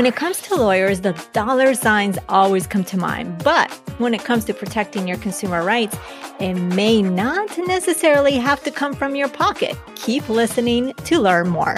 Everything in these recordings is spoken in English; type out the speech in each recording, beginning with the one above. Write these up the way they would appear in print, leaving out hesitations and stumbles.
it comes to lawyers, the dollar signs always come to mind. But when it comes to protecting your consumer rights, it may not necessarily have to come from your pocket. Keep listening to learn more.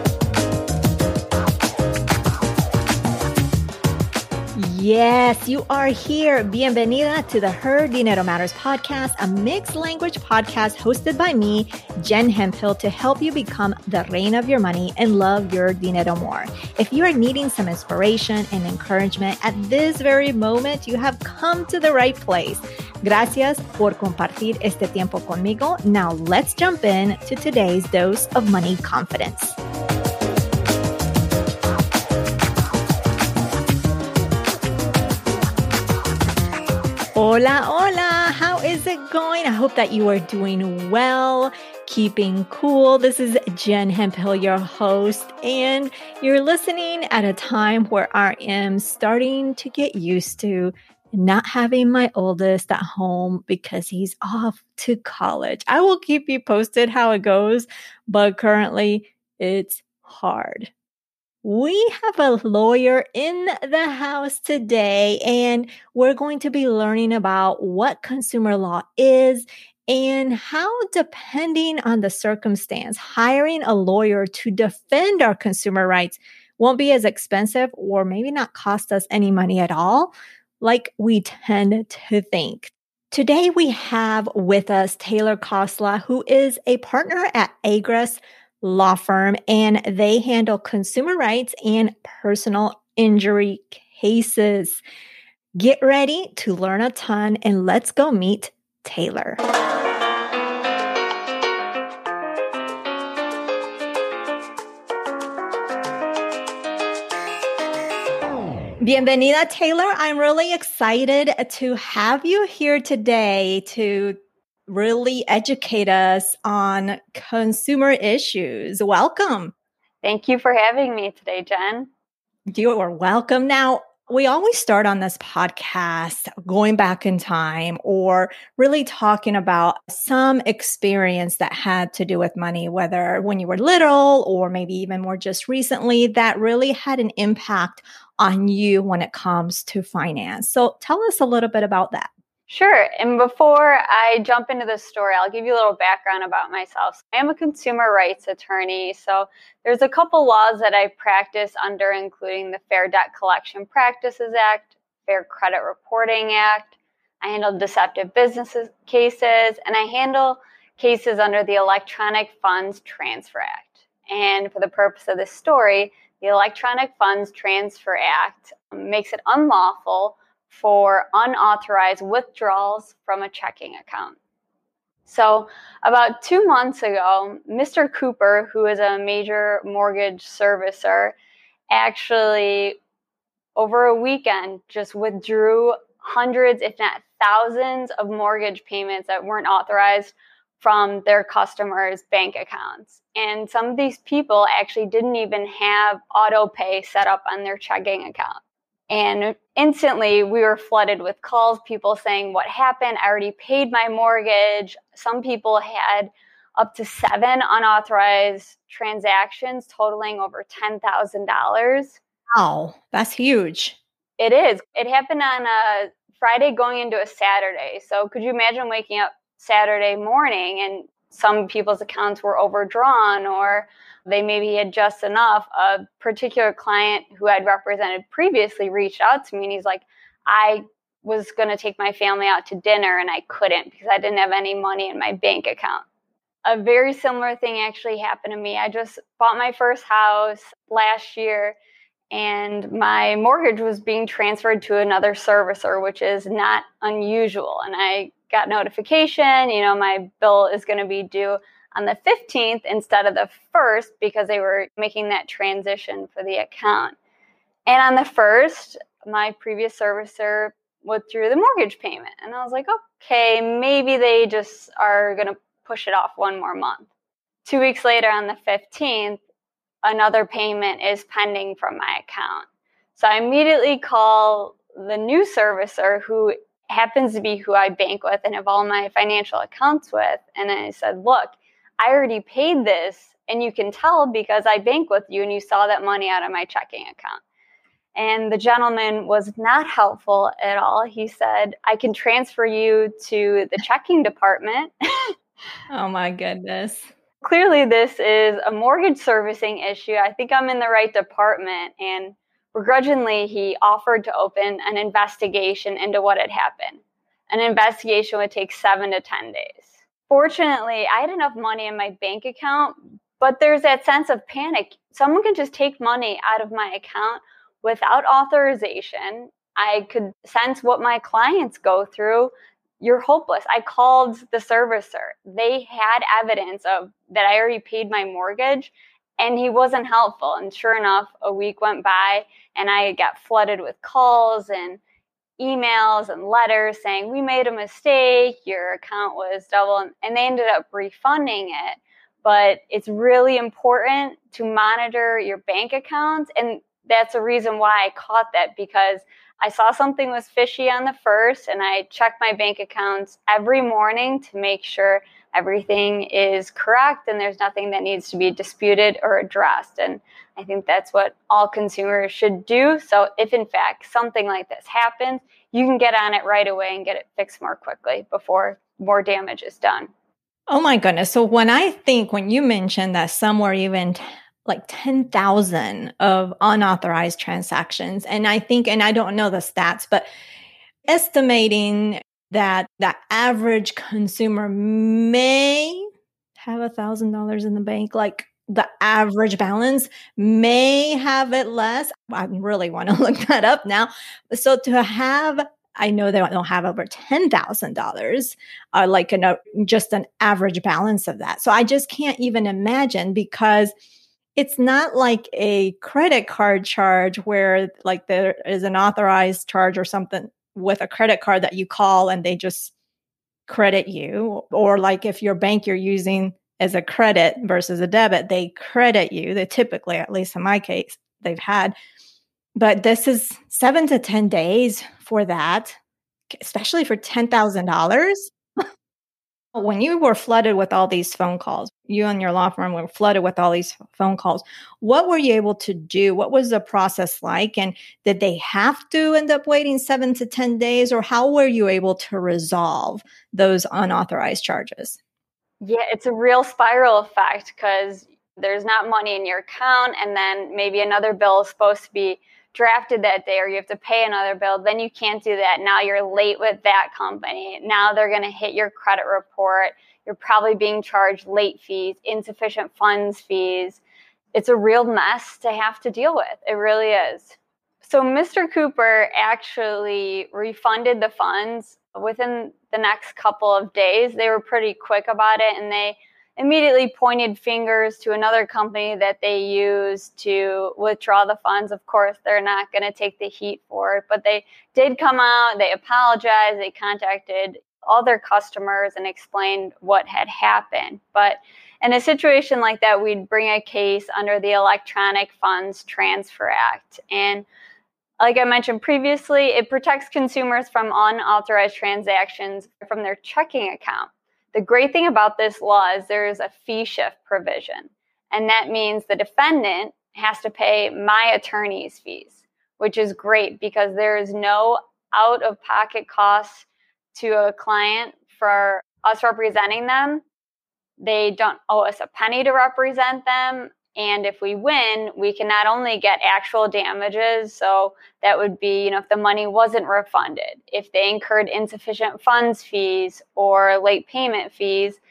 Yes, you are here. Bienvenida to the Her Dinero Matters podcast, a mixed language podcast hosted by me, Jen Hemphill, to help you become the reina of your money and love your dinero more. If you are needing some inspiration and encouragement at this very moment, you have come to the right place. Gracias por compartir este tiempo conmigo. Now let's jump in to today's dose of money confidence. Hola, hola. How is it going? I hope that you are doing well, keeping cool. This is Jen Hemphill, your host, and you're listening at a time where I am starting to get used to not having my oldest at home because he's off to college. I will keep you posted how it goes, but currently it's hard. We have a lawyer in the house today, and we're going to be learning about what consumer law is and how, depending on the circumstance, hiring a lawyer to defend our consumer rights won't be as expensive or maybe not cost us any money at all, like we tend to think. Today, we have with us Taylor Khosla, who is a partner at Agruss Law Firm, and they handle consumer rights and personal injury cases. Get ready to learn a ton, and let's go meet Taylor. Bienvenida, Taylor. I'm really excited to have you here today to really educate us on consumer issues. Welcome. Thank you for having me today, Jen. You are welcome. Now, we always start on this podcast going back in time or really talking about some experience that had to do with money, whether when you were little or maybe even more just recently, that really had an impact on you when it comes to finance. So tell us a little bit about that. Sure. And before I jump into this story, I'll give you a little background about myself. So I am a consumer rights attorney. So there's a couple laws that I practice under, including the Fair Debt Collection Practices Act, Fair Credit Reporting Act. I handle deceptive businesses cases, and I handle cases under the Electronic Funds Transfer Act. And for the purpose of this story, the Electronic Funds Transfer Act makes it unlawful for unauthorized withdrawals from a checking account. So about 2 months ago, Mr. Cooper, who is a major mortgage servicer, actually over a weekend just withdrew hundreds, if not thousands, of mortgage payments that weren't authorized from their customers' bank accounts. And some of these people actually didn't even have auto pay set up on their checking account. And instantly, we were flooded with calls, people saying, what happened? I already paid my mortgage. Some people had up to 7 unauthorized transactions totaling over $10,000. Wow, that's huge. It is. It happened on a Friday going into a Saturday. So could you imagine waking up Saturday morning and some people's accounts were overdrawn, or they maybe had just enough? A particular client who I'd represented previously reached out to me and he's like, I was going to take my family out to dinner and I couldn't because I didn't have any money in my bank account. A very similar thing actually happened to me. I just bought my first house last year and my mortgage was being transferred to another servicer, which is not unusual. And I got notification, my bill is going to be due on the 15th instead of the 1st because they were making that transition for the account. And on the 1st, my previous servicer withdrew the mortgage payment. And I was like, okay, maybe they just are going to push it off one more month. 2 weeks later, on the 15th, another payment is pending from my account. So I immediately call the new servicer, who happens to be who I bank with and have all my financial accounts with. And I said, look, I already paid this, and you can tell because I bank with you and you saw that money out of my checking account. And the gentleman was not helpful at all. He said, I can transfer you to the checking department. Oh my goodness. Clearly, this is a mortgage servicing issue. I think I'm in the right department. And begrudgingly, he offered to open an investigation into what had happened. An investigation would take 7 to 10 days. Fortunately, I had enough money in my bank account, but there's that sense of panic. Someone can just take money out of my account without authorization. I could sense what my clients go through. You're hopeless. I called the servicer. They had evidence of that I already paid my mortgage, and he wasn't helpful. And sure enough, a week went by and I got flooded with calls and emails and letters saying, we made a mistake, your account was double, and they ended up refunding it. But it's really important to monitor your bank accounts. And that's a reason why I caught that, because I saw something was fishy on the first, and I check my bank accounts every morning to make sure everything is correct and there's nothing that needs to be disputed or addressed. And I think that's what all consumers should do. So if in fact something like this happens, you can get on it right away and get it fixed more quickly before more damage is done. Oh my goodness. So when you mentioned that some were even like 10,000 of unauthorized transactions, and I don't know the stats, but estimating that the average consumer may have $1,000 in the bank, like the average balance may have it less. I really want to look that up now. So to have, I know they don't have over $10,000, like just an average balance of that. So I just can't even imagine, because it's not like a credit card charge where like there is an authorized charge or something with a credit card that you call and they just credit you. Or like if your bank you're using as a credit versus a debit, they credit you. They typically, at least in my case, they've had. But this is 7 to 10 days for that, especially for $10,000. When you were flooded with all these phone calls, you and your law firm were flooded with all these phone calls, what were you able to do? What was the process like? And did they have to end up waiting 7 to 10 days? Or how were you able to resolve those unauthorized charges? Yeah, it's a real spiral effect, because there's not money in your account, and then maybe another bill is supposed to be drafted that day, or you have to pay another bill. Then you can't do that. Now you're late with that company. Now they're going to hit your credit report. You're probably being charged late fees, insufficient funds fees. It's a real mess to have to deal with. It really is. So Mr. Cooper actually refunded the funds within the next couple of days. They were pretty quick about it, and they immediately pointed fingers to another company that they use to withdraw the funds. Of course, they're not going to take the heat for it, but they did come out, they apologized, they contacted all their customers and explained what had happened. But in a situation like that, we'd bring a case under the Electronic Funds Transfer Act. And like I mentioned previously, it protects consumers from unauthorized transactions from their checking account. The great thing about this law is there is a fee shift provision, and that means the defendant has to pay my attorney's fees, which is great because there is no out-of-pocket costs to a client for us representing them. They don't owe us a penny to represent them. And if we win, we can not only get actual damages, so that would be, if the money wasn't refunded, if they incurred insufficient funds fees or late payment fees,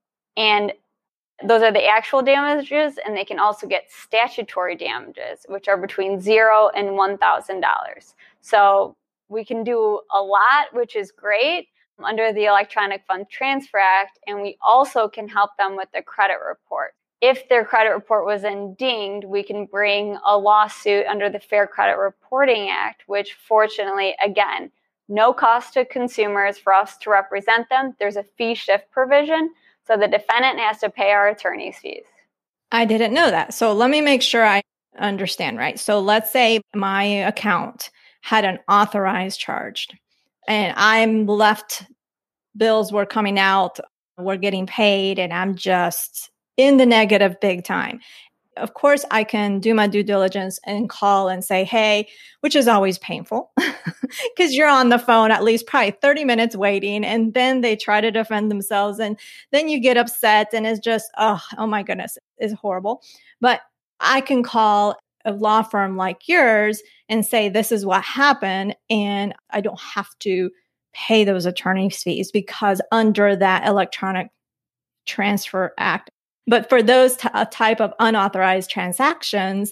and those are the actual damages, and they can also get statutory damages, which are between $0 and $1,000. So we can do a lot, which is great under the Electronic Fund Transfer Act, and we also can help them with the credit report. If their credit report was dinged, we can bring a lawsuit under the Fair Credit Reporting Act, which fortunately, again, no cost to consumers for us to represent them. There's a fee shift provision, so the defendant has to pay our attorney's fees. I didn't know that. So let me make sure I understand, right? So let's say my account had an authorized charge and I'm left, bills were coming out, we're getting paid, and I'm just in the negative big time. Of course, I can do my due diligence and call and say, hey, which is always painful because you're on the phone at least probably 30 minutes waiting. And then they try to defend themselves. And then you get upset and it's just, oh my goodness, it's horrible. But I can call a law firm like yours and say, this is what happened. And I don't have to pay those attorney's fees because under that Electronic Transfer Act. But for those type of unauthorized transactions,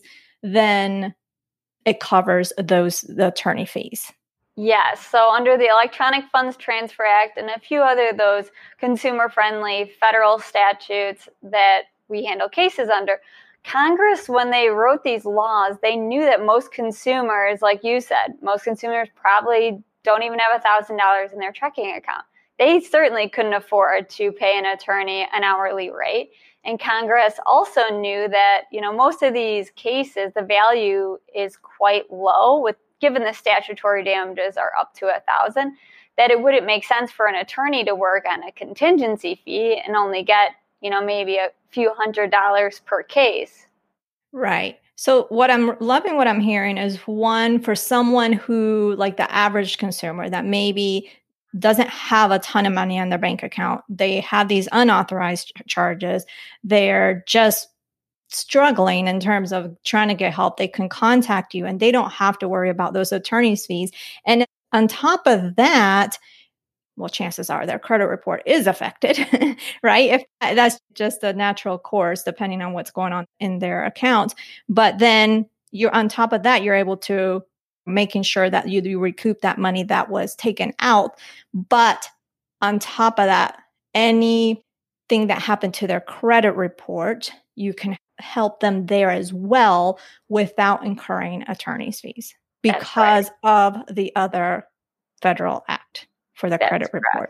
then it covers the attorney fees. Yes. So under the Electronic Funds Transfer Act and a few other those consumer-friendly federal statutes that we handle cases under, Congress, when they wrote these laws, they knew that most consumers, like you said, most consumers probably don't even have $1,000 in their checking account. They certainly couldn't afford to pay an attorney an hourly rate. And Congress also knew that, most of these cases, the value is quite low given the statutory damages are up to $1,000, that it wouldn't make sense for an attorney to work on a contingency fee and only get, maybe a few $100s per case. Right. So what I'm hearing is one, for someone who, like the average consumer that maybe doesn't have a ton of money on their bank account, they have these unauthorized charges, they're just struggling in terms of trying to get help, they can contact you and they don't have to worry about those attorney's fees. And on top of that, well, chances are their credit report is affected, right? If that's just a natural course, depending on what's going on in their account. But then you're on top of that, you're able to making sure that you recoup that money that was taken out. But on top of that, anything that happened to their credit report, you can help them there as well without incurring attorney's fees because of the other federal act for the credit report.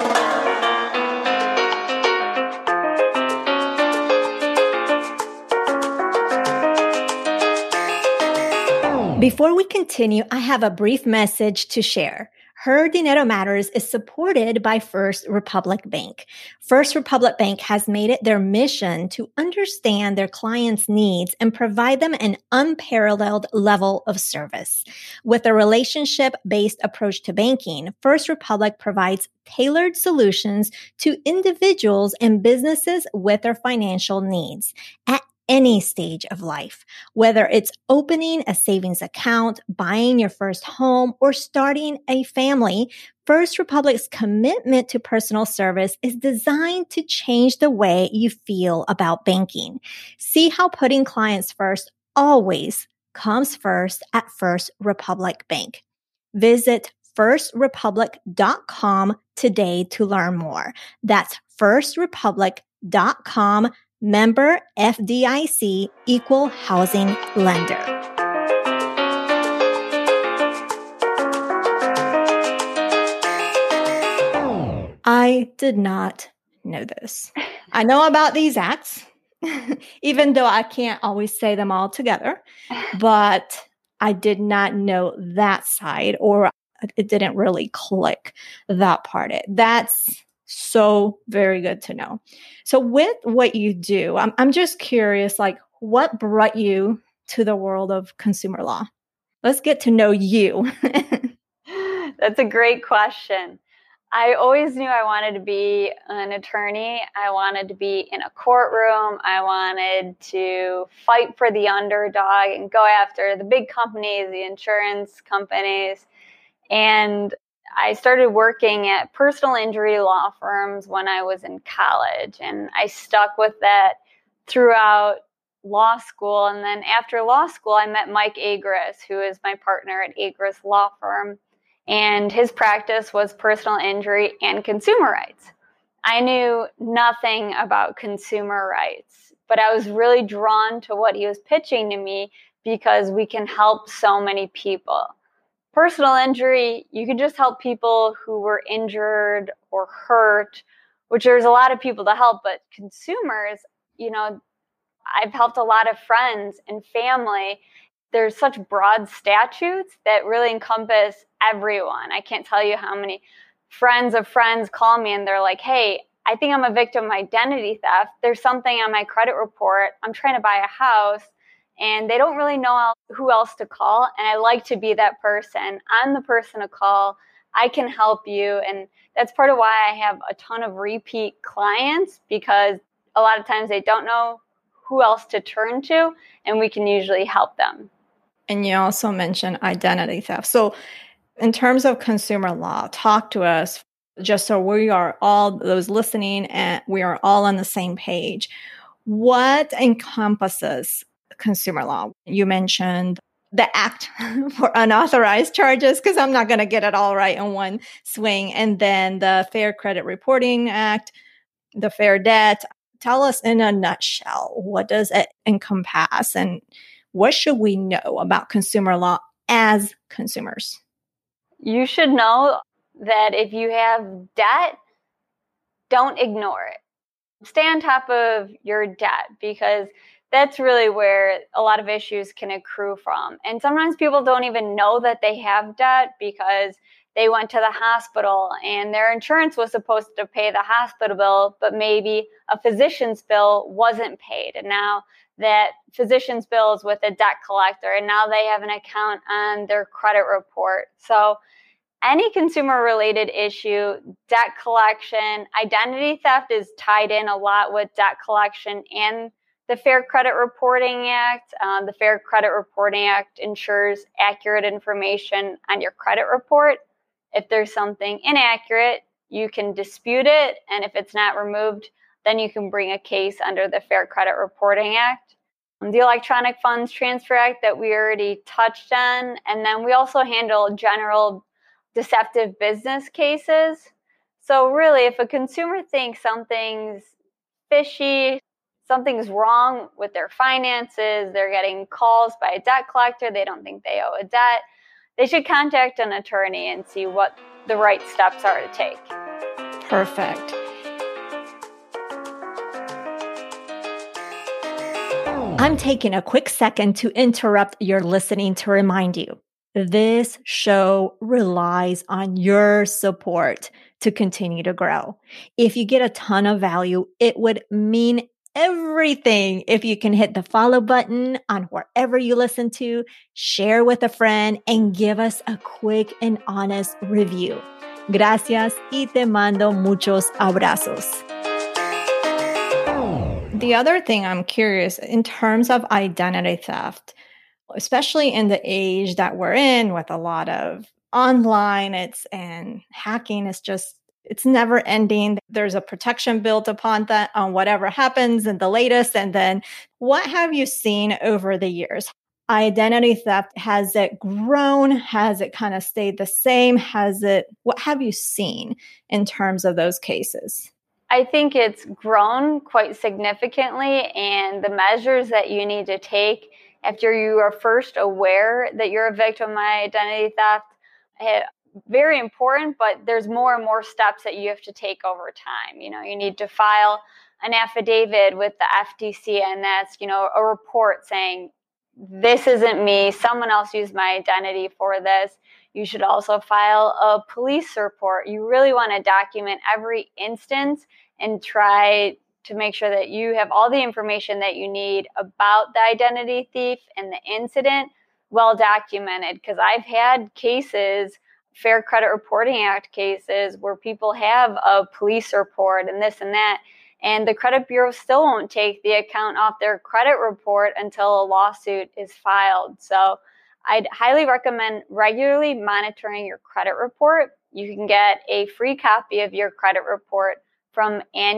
Before we continue, I have a brief message to share. Her Dinero Matters is supported by First Republic Bank. First Republic Bank has made it their mission to understand their clients' needs and provide them an unparalleled level of service. With a relationship-based approach to banking, First Republic provides tailored solutions to individuals and businesses with their financial needs at any stage of life, whether it's opening a savings account, buying your first home, or starting a family. First Republic's commitment to personal service is designed to change the way you feel about banking. See how putting clients first always comes first at First Republic Bank. Visit firstrepublic.com today to learn more. That's firstrepublic.com. Member FDIC, Equal Housing Lender. I did not know this. I know about these acts, even though I can't always say them all together, but I did not know that side, or it didn't really click that part. That's so very good to know. So with what you do, I'm just curious, like what brought you to the world of consumer law? Let's get to know you. That's a great question. I always knew I wanted to be an attorney. I wanted to be in a courtroom. I wanted to fight for the underdog and go after the big companies, the insurance companies. And I started working at personal injury law firms when I was in college, and I stuck with that throughout law school. And then after law school, I met Mike Agris, who is my partner at Agris Law Firm, and his practice was personal injury and consumer rights. I knew nothing about consumer rights, but I was really drawn to what he was pitching to me because we can help so many people. Personal injury, you can just help people who were injured or hurt, which there's a lot of people to help, but consumers, I've helped a lot of friends and family. There's such broad statutes that really encompass everyone. I can't tell you how many friends of friends call me and they're like, hey, I think I'm a victim of identity theft. There's something on my credit report. I'm trying to buy a house. and they don't really know who else to call. And I like to be that person. I'm the person to call. I can help you. And that's part of why I have a ton of repeat clients, because a lot of times they don't know who else to turn to, and we can usually help them. And you also mentioned identity theft. So in terms of consumer law, talk to us just so we are all, those listening, and we are all on the same page. What encompasses consumer law? You mentioned the Act for Unauthorized Charges, because I'm not going to get it all right in one swing. And then the Fair Credit Reporting Act, the Fair Debt. Tell us in a nutshell, what does it encompass, and what should we know about consumer law as consumers? You should know that if you have debt, don't ignore it. Stay on top of your debt, because that's really where a lot of issues can accrue from. And sometimes people don't even know that they have debt because they went to the hospital and their insurance was supposed to pay the hospital bill, but maybe a physician's bill wasn't paid. And now that physician's bill is with a debt collector, and now they have an account on their credit report. So any consumer related issue, debt collection, identity theft is tied in a lot with debt collection and the Fair Credit Reporting Act. The Fair Credit Reporting Act ensures accurate information on your credit report. If there's something inaccurate, you can dispute it. And if it's not removed, then you can bring a case under the Fair Credit Reporting Act. The Electronic Funds Transfer Act that we already touched on. And then we also handle general deceptive business cases. So really, if a consumer thinks something's fishy, something's wrong with their finances, they're getting calls by a debt collector, they don't think they owe a debt, they should contact an attorney and see what the right steps are to take. Perfect. I'm taking a quick second to interrupt your listening to remind you, this show relies on your support to continue to grow. If you get a ton of value, it would mean everything if you can hit the follow button on wherever you listen to, share with a friend, and give us a quick and honest review. Gracias y te mando muchos abrazos. The other thing I'm curious, in terms of identity theft, especially in the age that we're in with a lot of online, and hacking is just, it's never ending. There's a protection built upon that on whatever happens in the latest. And then what have you seen over the years? Identity theft, has it grown? Has it kind of stayed the same? What have you seen in terms of those cases? I think it's grown quite significantly, and the measures that you need to take after you are first aware that you're a victim of identity theft, very important, but there's more and more steps that you have to take over time. You need to file an affidavit with the FTC, and that's, a report saying, this isn't me, someone else used my identity for this. You should also file a police report. You really want to document every instance and try to make sure that you have all the information that you need about the identity thief and the incident well documented. Because I've had cases, Fair Credit Reporting Act cases, where people have a police report and this and that, and the credit bureau still won't take the account off their credit report until a lawsuit is filed. So I'd highly recommend regularly monitoring your credit report. You can get a free copy of your credit report from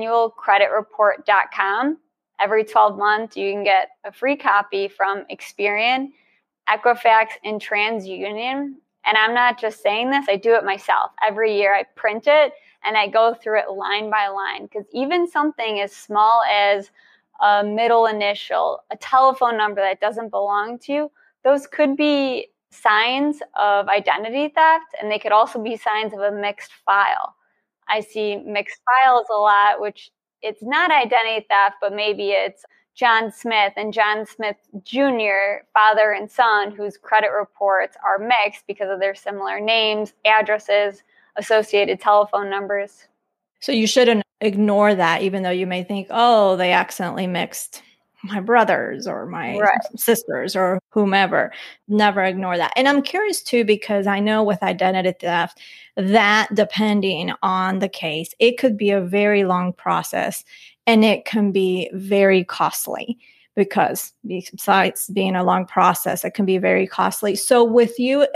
annualcreditreport.com. Every 12 months, you can get a free copy from Experian, Equifax, and TransUnion. And I'm not just saying this, I do it myself. Every year I print it and I go through it line by line, because even something as small as a middle initial, a telephone number that doesn't belong to you, those could be signs of identity theft, and they could also be signs of a mixed file. I see mixed files a lot, which it's not identity theft, but maybe it's John Smith and John Smith Jr., father and son, whose credit reports are mixed because of their similar names, addresses, associated telephone numbers. So you shouldn't ignore that, even though you may think, oh, they accidentally mixed my brothers or my Right. sisters or whomever. Never ignore that. And I'm curious too, because I know with identity theft, that depending on the case, it could be a very long process and it can be very costly because besides being a long process, it can be very costly. So with you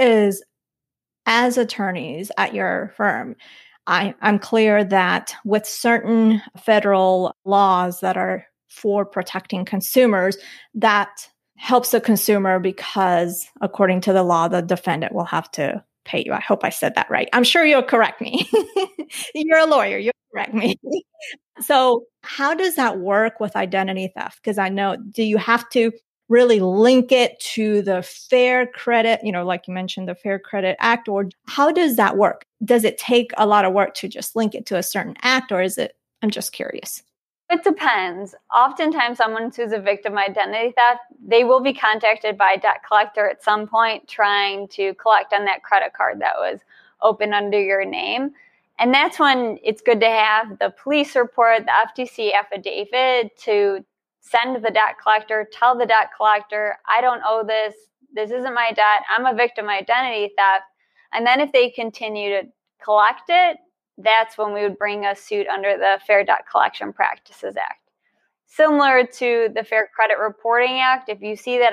as attorneys at your firm, I'm clear that with certain federal laws that are for protecting consumers, that helps the consumer because according to the law, the defendant will have to pay you. I hope I said that right. I'm sure you'll correct me. You're a lawyer. You'll correct me. So how does that work with identity theft? Because I know, do you have to really link it to the Fair Credit, like you mentioned, the Fair Credit Act, or how does that work? Does it take a lot of work to just link it to a certain act, or is it, I'm just curious. It depends. Oftentimes, someone who's a victim of identity theft, they will be contacted by a debt collector at some point trying to collect on that credit card that was open under your name. And that's when it's good to have the police report, the FTC affidavit to send to the debt collector, tell the debt collector, I don't owe this. This isn't my debt. I'm a victim of identity theft. And then if they continue to collect it, that's when we would bring a suit under the Fair Debt Collection Practices Act. Similar to the Fair Credit Reporting Act, if you see that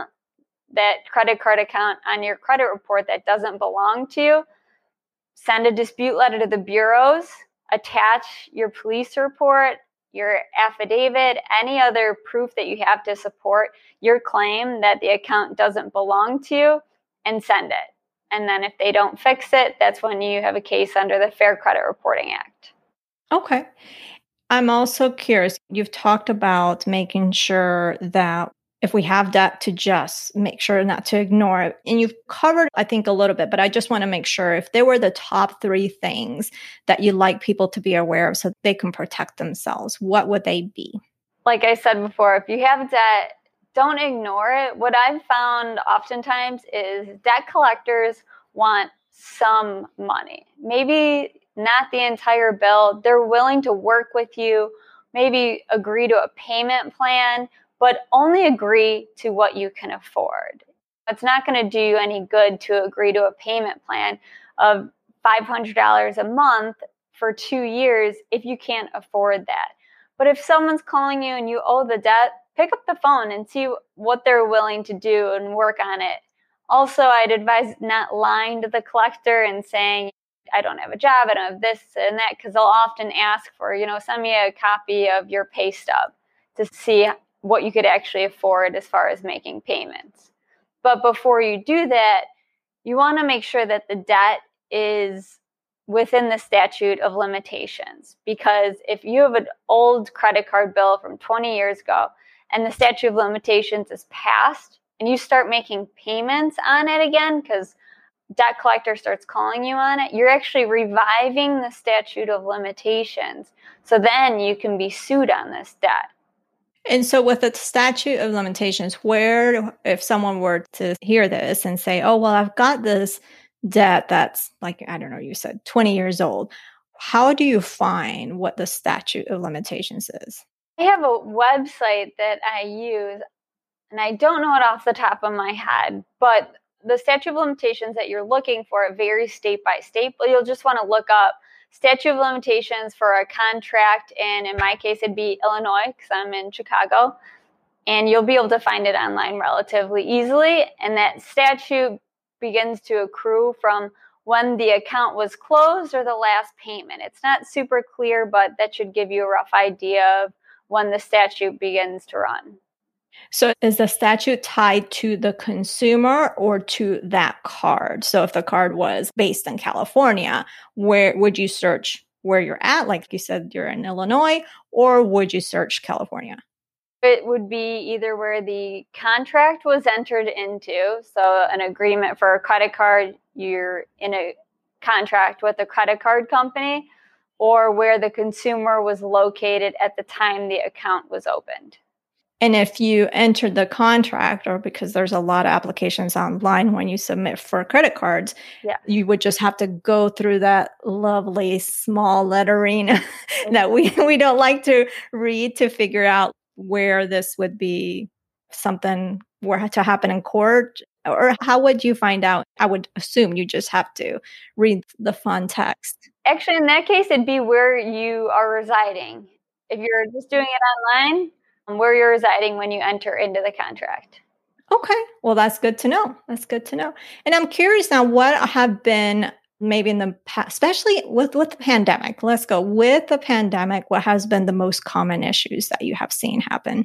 credit card account on your credit report that doesn't belong to you, send a dispute letter to the bureaus, attach your police report, your affidavit, any other proof that you have to support your claim that the account doesn't belong to you, and send it. And then if they don't fix it, that's when you have a case under the Fair Credit Reporting Act. Okay. I'm also curious. You've talked about making sure that if we have debt to just make sure not to ignore it. And you've covered, I think, a little bit, but I just want to make sure if there were the top 3 things that you'd like people to be aware of so they can protect themselves, what would they be? Like I said before, if you have debt, don't ignore it. What I've found oftentimes is debt collectors want some money, maybe not the entire bill. They're willing to work with you, maybe agree to a payment plan, but only agree to what you can afford. It's not going to do you any good to agree to a payment plan of $500 a month for 2 years if you can't afford that. But if someone's calling you and you owe the debt, pick up the phone and see what they're willing to do and work on it. Also, I'd advise not lying to the collector and saying, I don't have a job, I don't have this and that, because they'll often ask for, send me a copy of your pay stub to see what you could actually afford as far as making payments. But before you do that, you want to make sure that the debt is within the statute of limitations. Because if you have an old credit card bill from 20 years ago and the statute of limitations is passed and you start making payments on it again because debt collector starts calling you on it, you're actually reviving the statute of limitations. So then you can be sued on this debt. And so with the statute of limitations, if someone were to hear this and say, oh, well, I've got this debt that's like, I don't know, you said 20 years old, how do you find what the statute of limitations is? I have a website that I use, and I don't know it off the top of my head, but the statute of limitations that you're looking for, it varies state by state, but you'll just want to look up statute of limitations for a contract, and in my case, it'd be Illinois because I'm in Chicago, and you'll be able to find it online relatively easily, and that statute begins to accrue from when the account was closed or the last payment. It's not super clear, but that should give you a rough idea of when the statute begins to run. So is the statute tied to the consumer or to that card? So if the card was based in California, where would you search where you're at? Like you said, you're in Illinois, or would you search California? It would be either where the contract was entered into. So an agreement for a credit card, you're in a contract with a credit card company, or where the consumer was located at the time the account was opened. And if you entered the contract, or because there's a lot of applications online when you submit for credit cards, you would just have to go through that lovely small lettering that we don't like to read to figure out where this would be something were to happen in court? Or how would you find out? I would assume you just have to read the font text. Actually, in that case, it'd be where you are residing. If you're just doing it online, where you're residing when you enter into the contract. Okay. Well, that's good to know. That's good to know. And I'm curious now, what have been maybe in the past, especially with the pandemic? Let's go with the pandemic. What has been the most common issues that you have seen happen?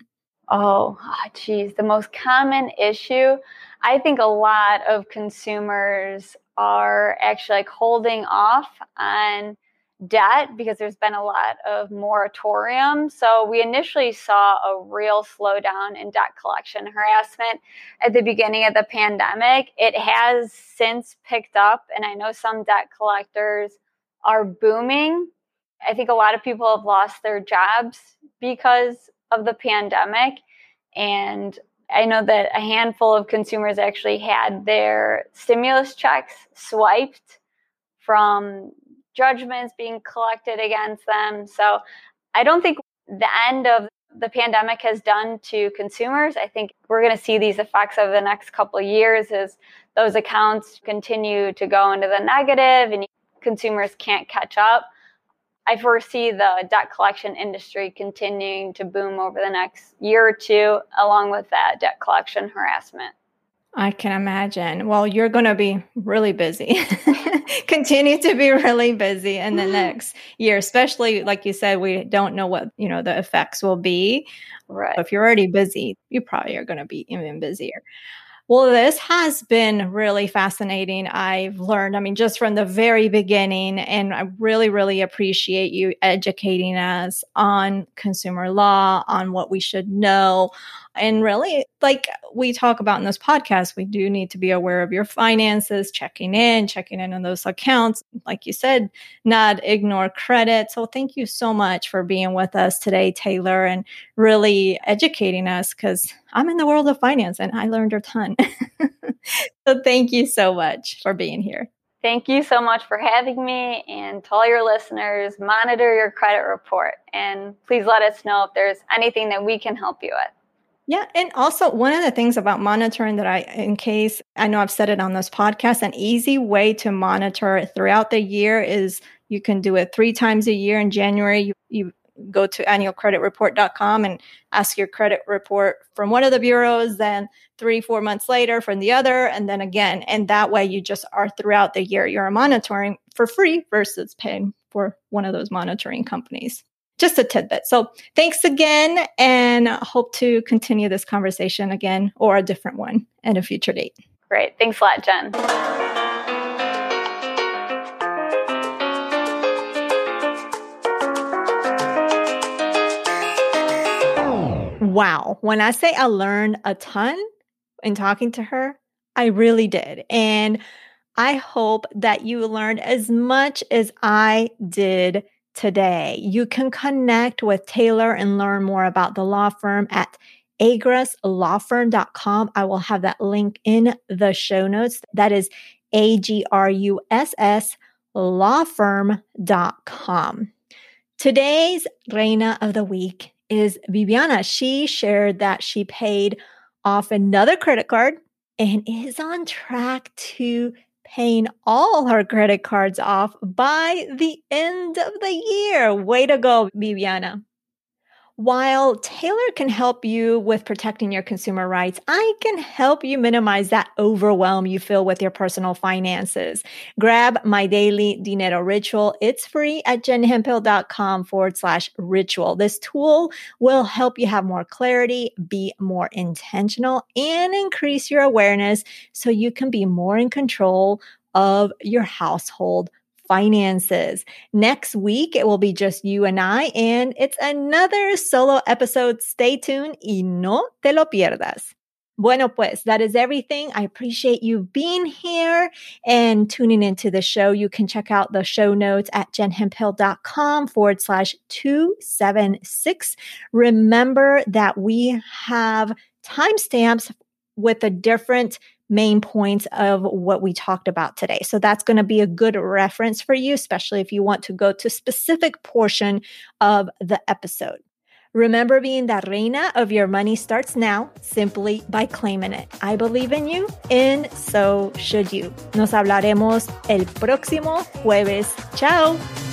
Geez. The most common issue, I think a lot of consumers are actually like holding off on debt because there's been a lot of moratorium. So we initially saw a real slowdown in debt collection harassment at the beginning of the pandemic. It has since picked up, and I know some debt collectors are booming. I think a lot of people have lost their jobs because of the pandemic. And I know that a handful of consumers actually had their stimulus checks swiped from judgments being collected against them. So I don't think the end of the pandemic has done to consumers. I think we're going to see these effects over the next couple of years as those accounts continue to go into the negative and consumers can't catch up. I foresee the debt collection industry continuing to boom over the next year or two, along with that debt collection harassment. I can imagine. Well, you're going to be really busy. Continue to be really busy in the next year, especially like you said, we don't know what, the effects will be. Right. If you're already busy, you probably are going to be even busier. Well, this has been really fascinating. I've learned, just from the very beginning, and I really, really appreciate you educating us on consumer law, on what we should know. And really, like we talk about in this podcast, we do need to be aware of your finances, checking in on those accounts. Like you said, not ignore credit. So thank you so much for being with us today, Taylor, and really educating us, because I'm in the world of finance and I learned a ton. So thank you so much for being here. Thank you so much for having me. And to all your listeners, monitor your credit report. And please let us know if there's anything that we can help you with. Yeah. And also one of the things about monitoring that in case I know I've said it on this podcast, an easy way to monitor throughout the year is you can do it 3 times a year. In January, you go to annualcreditreport.com and ask your credit report from one of the bureaus, then 3-4 months later from the other, and then again. And that way you just are throughout the year, you're monitoring for free versus paying for one of those monitoring companies. Just a tidbit. So thanks again, and hope to continue this conversation again or a different one at a future date. Great. Thanks a lot, Jen. Wow. When I say I learned a ton in talking to her, I really did. And I hope that you learned as much as I did today. You can connect with Taylor and learn more about the law firm at agruslawfirm.com. I will have that link in the show notes. That is AGRUSS lawfirm.com. Today's Reina of the Week is Viviana. She shared that she paid off another credit card and is on track to paying all her credit cards off by the end of the year. Way to go, Viviana. While Taylor can help you with protecting your consumer rights, I can help you minimize that overwhelm you feel with your personal finances. Grab my daily Dinero Ritual. It's free at jenhemphill.com/ritual. This tool will help you have more clarity, be more intentional, and increase your awareness so you can be more in control of your household finances. Next week, it will be just you and I, and it's another solo episode. Stay tuned y no te lo pierdas. Bueno, pues, that is everything. I appreciate you being here and tuning into the show. You can check out the show notes at jenhemphill.com/276. Remember that we have timestamps with the different main points of what we talked about today. So that's going to be a good reference for you, especially if you want to go to a specific portion of the episode. Remember, being the reina of your money starts now simply by claiming it. I believe in you, and so should you. Nos hablaremos el próximo jueves. Chao.